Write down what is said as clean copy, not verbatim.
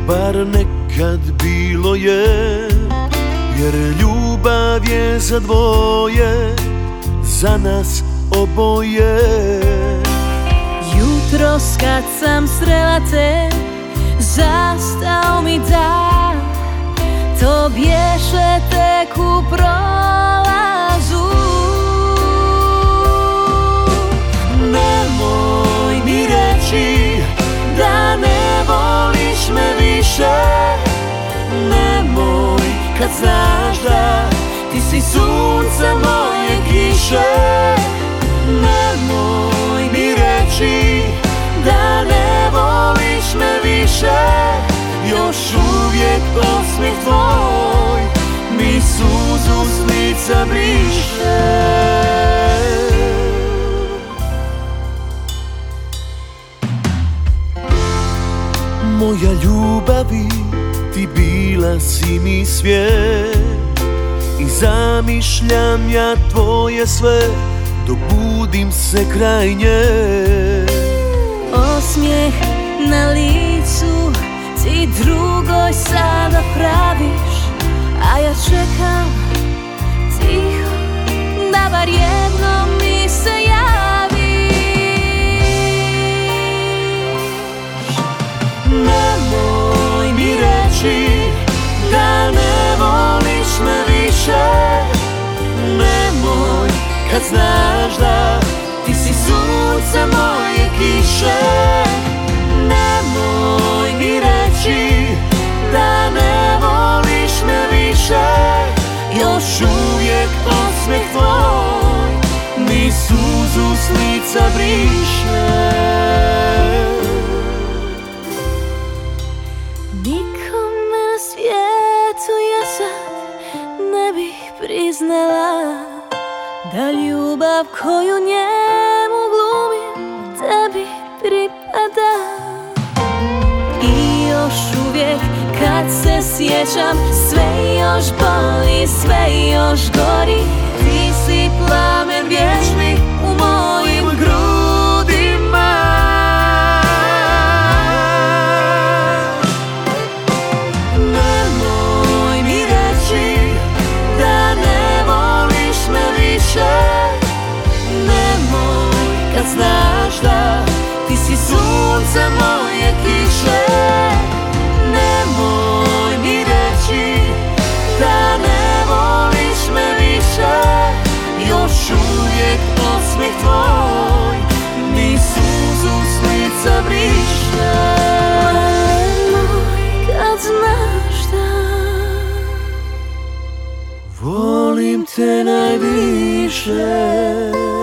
bar nekad bilo je, jer ljubav je za dvoje, za nas oboje. Jutros kad sam srela te, zastao mi dan, to bješe tek u prolazu. Nemoj mi reći da ne voliš me više, nemoj kad znaš da ti si sunce moje kiše. Nemoj mi reći da ne voliš me više, još uvijek osmijeh tvoj mi suzu s lica briše. Moja ljubavi, ti bila si mi svijet i zamišljam ja tvoje sve dok budim se kraj nje. Osmijeh na licu ti drugoj sada praviš, a ja čekam tiho da bar jednom mi se javiš. Nemoj mi reći da ne voliš me više, nemoj kad znaš da ti si sunce moje kiše. Nemoj mi reći da ne voliš me više, još uvijek osmijeh tvoj mi suzu s lica briše. Nikome na svijetu ja sad ne bih priznala da ljubav koju njemu glumim tebi pripada. I još uvijek kad se sjećam, sve još boli, sve još gori. Ti si plamen vječni u mojim grudima. Nemoj mi reći da ne voliš me više, nemoj kad znaš da ti si sunce moje kiše. Nemoj mi reći da ne voliš me više, još uvijek osmijeh tvoj mi suzu s lica briše. Nemoj kad znaš da volim te najviše.